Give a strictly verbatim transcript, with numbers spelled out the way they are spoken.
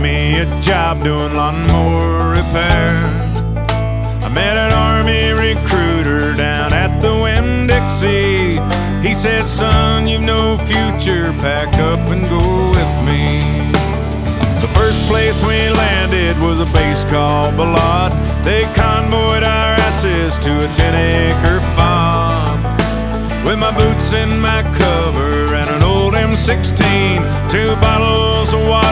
me a job doing lawnmower repair. I met an Army recruiter down at the Winn-Dixie. He said, son, you've no future, pack up and go with me. The first place we landed was a base called Balad. They convoyed our asses to a ten acre farm. With my boots in my cover and an old M sixteen, two bottles of water